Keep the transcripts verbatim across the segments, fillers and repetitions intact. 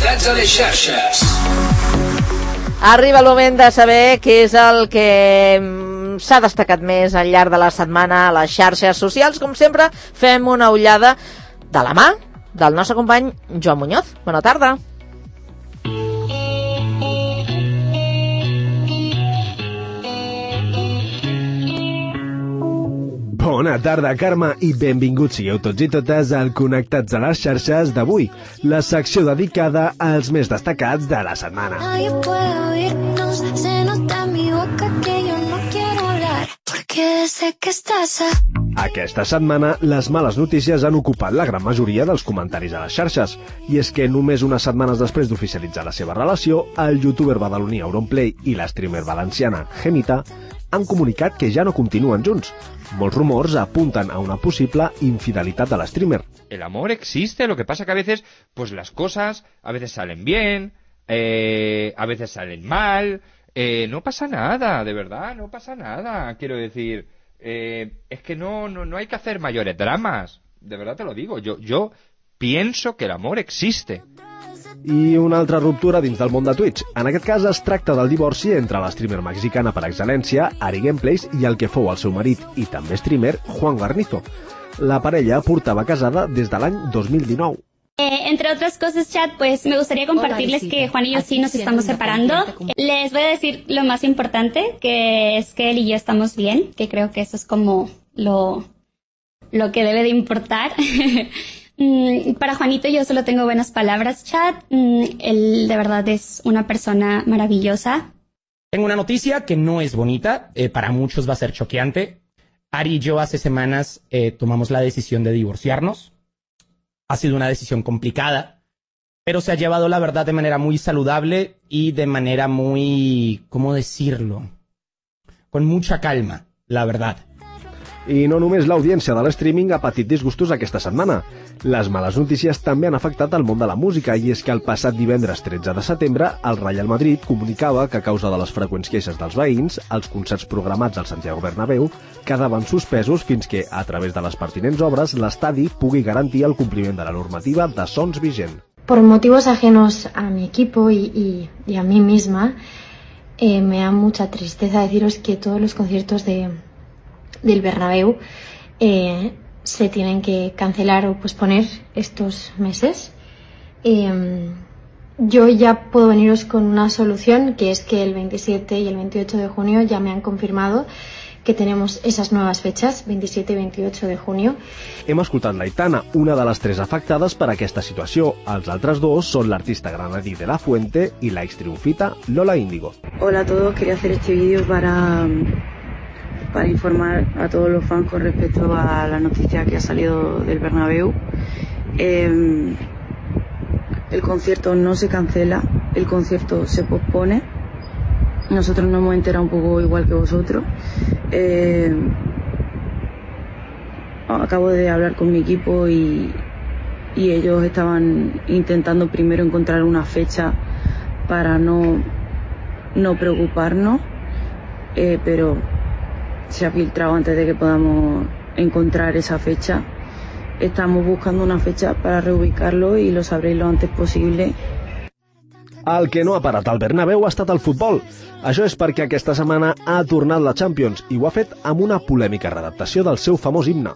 destacats a les xarxes. Arriba el moment de saber què és el que s'ha destacat més al llarg de la setmana a les xarxes socials. Com sempre, fem una ullada de la mà del nostre company Joan Muñoz. Bona tarda. Bona tarda, Carme, i benvinguts sigueu tots i totes al Connectats a les xarxes d'avui, la secció dedicada als més destacats de la setmana. Aquesta setmana, les males notícies han ocupat la gran majoria dels comentaris a les xarxes, i és que només unes setmanes després d'oficialitzar la seva relació, el youtuber badaloní Auronplay i la streamer valenciana Gemita han comunicat que ja no continuen junts. Molts rumors apuntan a una posible infidelitat de la streamer. El amor existe, lo que pasa que a veces pues las cosas a veces salen bien, eh, a veces salen mal, eh, no pasa nada, de verdad, no pasa nada, quiero decir, eh, es que no, no, no hay que hacer mayores dramas, de verdad te lo digo, yo, yo pienso que el amor existe. I una altra ruptura dins del món de Twitch. En aquest cas es tracta del divorci entre la streamer mexicana per excel·lència, Ari Gameplays, i el que fou el seu marit i també streamer, Juan Garnizo. La parella portava casada des de l'any dos mil dinou. Eh, entre otras cosas, chat, pues me gustaría compartirles que Juan y yo sí nos estamos separando. Les voy a decir lo más importante, que es que él y yo estamos bien, que creo que eso es como lo, lo que debe de importar. Para Juanito yo solo tengo buenas palabras, chat. Él de verdad es una persona maravillosa. Tengo una noticia que no es bonita, eh, para muchos va a ser choqueante. Ari y yo hace semanas eh, tomamos la decisión de divorciarnos. Ha sido una decisión complicada, pero se ha llevado la verdad de manera muy saludable y de manera muy, ¿cómo decirlo? Con mucha calma, la verdad. I no només l'audiència de l'streaming ha patit disgustos aquesta setmana. Les males notícies també han afectat el món de la música, i és que el passat divendres tretze de setembre el Real Madrid comunicava que a causa de les freqüents queixes dels veïns, els concerts programats al Santiago Bernabéu quedaven suspesos fins que, a través de les pertinents obres, l'estadi pugui garantir el compliment de la normativa de sons vigent. Por motivos ajenos a mi equipo y, y, y a mí misma, eh, me da mucha tristeza deciros que todos los conciertos de del Bernabéu eh, se tienen que cancelar o posponer estos meses. Eh, yo ya puedo veniros con una solución, que es que el veintisiete y el veintiocho de junio ya me han confirmado que tenemos esas nuevas fechas, veintisiete y veintiocho de junio. Hem escoltat l'Aitana, una de les tres afectades per aquesta situació. Els altres dos són l'artista granadí de La Fuente i la extriunfita Lola Índigo. Hola a todos, quería hacer este vídeo para... para informar a todos los fans con respecto a la noticia que ha salido del Bernabéu. Eh, el concierto no se cancela, el concierto se pospone. Nosotros nos hemos enterado un poco igual que vosotros. Eh, acabo de hablar con mi equipo y, y ellos estaban intentando primero encontrar una fecha para no, no preocuparnos, eh, pero se ha filtrado antes de que podamos encontrar esa fecha. Estamos buscando una fecha para reubicarlo y lo sabréis lo antes posible. El que no ha parat al Bernabéu ha estat el futbol. Això és perquè aquesta setmana ha tornat la Champions i ho ha fet amb una polèmica readaptació del seu famós himne.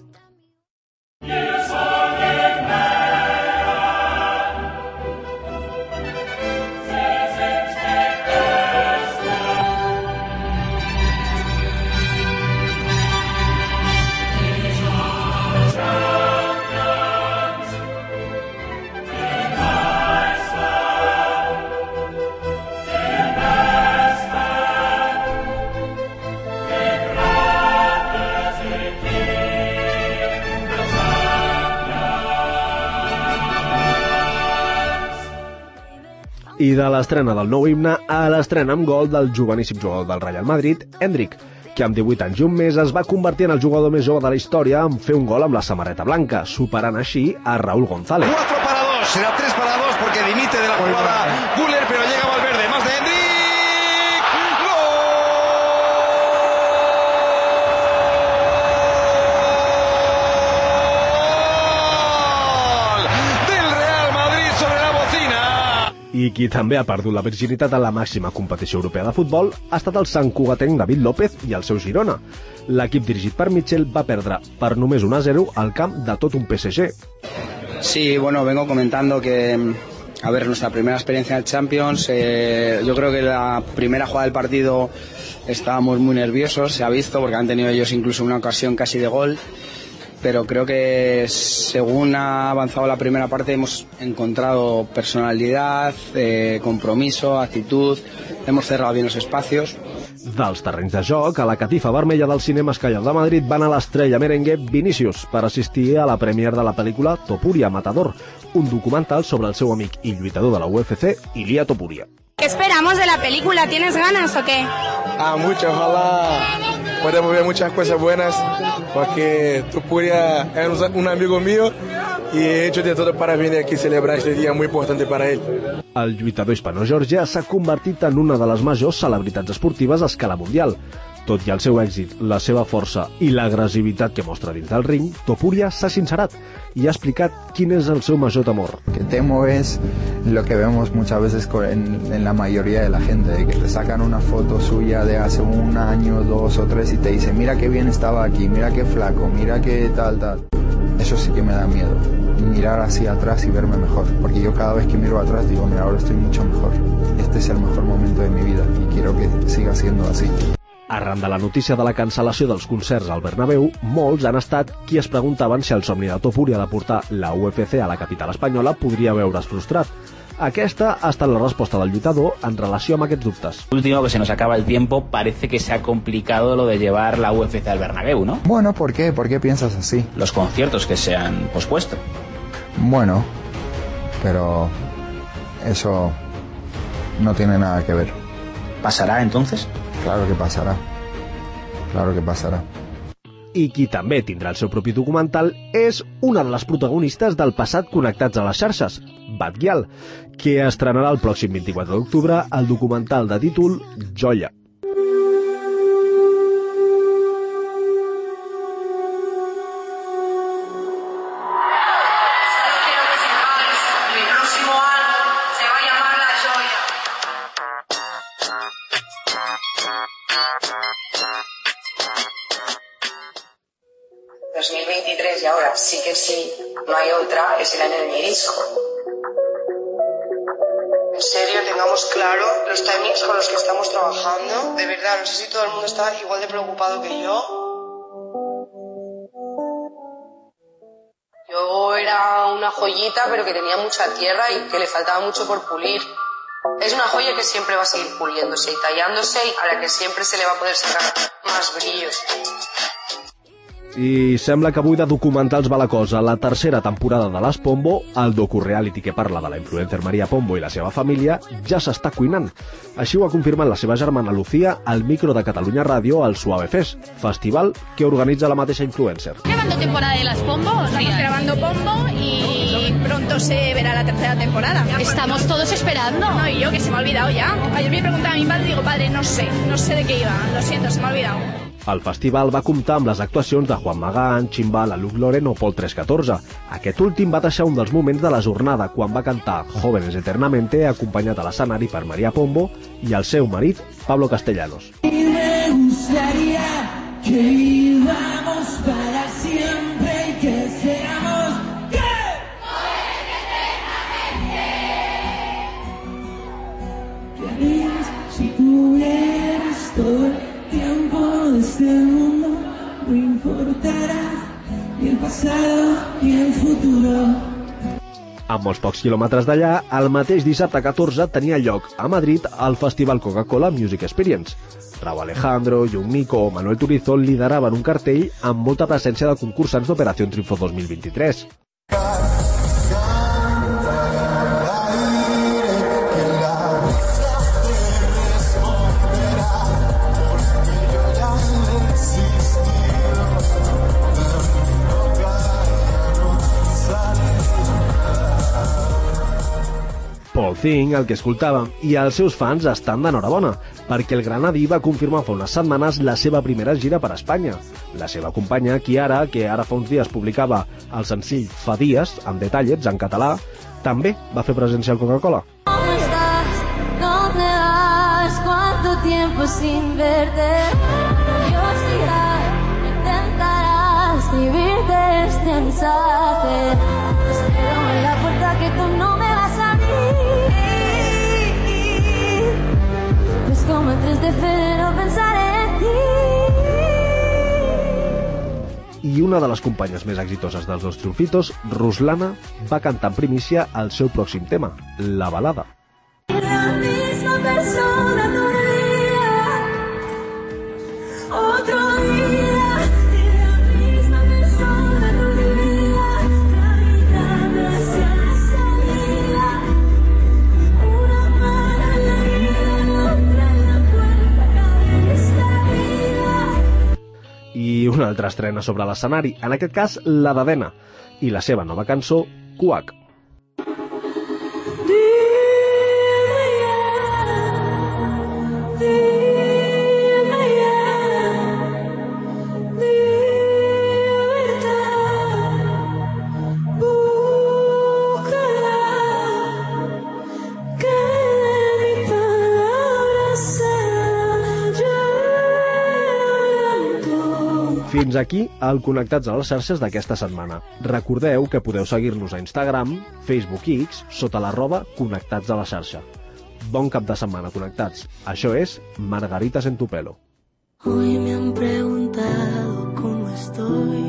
I de l'estrena del nou himne a l'estrena amb gol del joveníssim jugador del Real Madrid, Endrick, que amb divuit anys i un mes es va convertir en el jugador més jove de la història en fer un gol amb la samarreta blanca, superant així a Raúl González. cuatro para dos, será tres para dos porque dimite de la jugada Güler, pero llega Valverde, más de Endrick. I qui també ha perdut la virginitat en la màxima competició europea de futbol ha estat el Sant Cugatenc David López i el seu Girona. L'equip dirigit per Mitchell va perdre per només un a zero al camp de tot un P S G. Sí, bueno, vengo comentando que, a ver, nuestra primera experiencia en el Champions, eh, yo creo que la primera jugada del partido estábamos muy nerviosos, se ha visto, porque han tenido ellos incluso una ocasión casi de gol. Pero creo que según ha avanzado la primera parte hemos encontrado personalidad, eh, compromiso, actitud, hemos cerrado bien los espacios. Dels terrenys de joc, a la catifa vermella del cinema Escaiol de Madrid van a l'estrella merengue Vinícius per assistir a la premiere de la pel·lícula Topuria Matador, un documental sobre el seu amic i lluitador de la U F C, Ilia Topuria. ¿Qué esperamos de la película? ¿Tienes ganas o qué? Ah, mucho, ojalá podamos ver muchas cosas buenas, porque Topuria es un amigo mío y he hecho de todo para venir aquí a celebrar este día muy importante para él. El lluitador hispano-georgià s'ha convertit en una de les majors celebritats esportives a escala mundial. Tot i el seu èxit, la seva força i l'agressivitat que mostra dins del ring, Topuria s'ha sincerat y ha explicat quién es el seu major temor. Que temo es lo que vemos muchas veces en, en la mayoría de la gente, de que te sacan una foto suya de hace un año, dos o tres y te dicen, mira qué bien estaba aquí, mira qué flaco, mira qué tal, tal. Eso sí que me da miedo, mirar hacia atrás y verme mejor, porque yo cada vez que miro atrás digo, mira, ahora estoy mucho mejor. Este es el mejor momento de mi vida y quiero que siga siendo así. Arran de la notícia de la cancel·lació dels concerts al Bernabéu, molts han estat qui es preguntaven si el somni de Topuria de portar la U F C a la capital espanyola podria veure's frustrat. Aquesta ha estat la resposta del lluitador en relació amb aquests dubtes. Último, que se nos acaba el tiempo, parece que se ha complicado lo de llevar la U F C al Bernabéu, ¿no? Bueno, ¿por qué? ¿Por qué piensas así? Los conciertos que se han pospuesto. Bueno, pero eso no tiene nada que ver. ¿Pasará entonces? Claro que pasará, claro que pasarà. I qui també tindrà el seu propi documental és una de les protagonistes del passat Connectats a les xarxes, Batguial, que estrenarà el pròxim vint-i-quatre d'octubre el documental de títol Joia. dos mil veintitrés y ahora sí que sí, no hay otra, es el año de mi disco. En serio, tengamos claro los timings con los que estamos trabajando. De verdad, no sé si todo el mundo está igual de preocupado que yo. Yo era una joyita, pero que tenía mucha tierra y que le faltaba mucho por pulir. Es una joya que siempre va a seguir puliéndose y tallándose y a la que siempre se le va a poder sacar más brillos. I sembla que avui de documentals va la cosa. La tercera temporada de Las Pombo, el docu-reality que parla de la influencer Maria Pombo i la seva família, ja s'està cuinant. Així ho ha confirmat la seva germana Lucía al micro de Catalunya Ràdio al Suave Fest, festival que organitza la mateixa influencer. Grabando temporada de Las Pombo. Estamos grabando Pombo y pronto se verá la tercera temporada. Estamos todos esperando. No, y yo que se me ha olvidado ya. Ayer me preguntaba a mi padre y digo, padre, no sé, no sé de qué iba, lo siento, se me ha olvidado. El festival va comptar amb les actuacions de Juan Magán, Chimbal, Luc Loren o Pol tres catorze. Aquest últim va deixar un dels moments de la jornada quan va cantar Jóvenes Eternamente, acompanyat a l'escenari per Maria Pombo i el seu marit, Pablo Castellanos. Y me gustaría que vivamos para siempre y que seamos jóvenes eternamente. ¿Qué harías si tuvieras todo el tiempo de este mundo? No importará ni el pasado ni el futuro. A molts pocs quilòmetres d'allà, el mateix dissabte catorze tenia lloc a Madrid el Festival Coca-Cola Music Experience. Rauw Alejandro, Young Nico o Manuel Turizo lideraven un cartell amb molta presència de concursants d'Operació Triunfo dos mil vint-i-tres. Paul Thing, el que escoltàvem, i els seus fans estan d'enhorabona, perquè el granadí va confirmar fa unes setmanes la seva primera gira per Espanya. La seva companya, Kiara, que ara fa uns dies publicava el senzill Fa dies, amb detallets en català, també va fer presència al Coca-Cola. tiempo sin verte. Curiosidad, intentarás escribirte este mensaje. Te espero en la puerta que tú no me vas a abrir. Es como el tres de febrero pensar en ti. I una de les companyes més exitoses dels dos triomfitos, Ruslana, va cantar en primícia el seu pròxim tema, La balada. La misma persona todo el día, otro día, la misma persona todo el día, caminando hacia la salida, una mano en la vida, otra en la puerta de esta vida. I una altra estrena sobre l'escenari, en aquest cas la d'Adena, i la seva nova cançó, Cuac. Fins aquí el Connectats a les xarxes d'aquesta setmana. Recordeu que podeu seguir-nos a Instagram, Facebook i X sota l'arroba Connectats a la xarxa. Bon cap de setmana, Connectats. Això és Margaritas en tu pelo. Hoy me han preguntado cómo estoy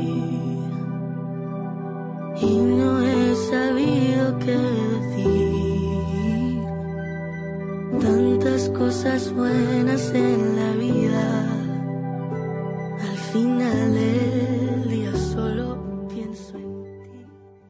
y no he sabido qué decir. Tantas cosas buenas en la vida al final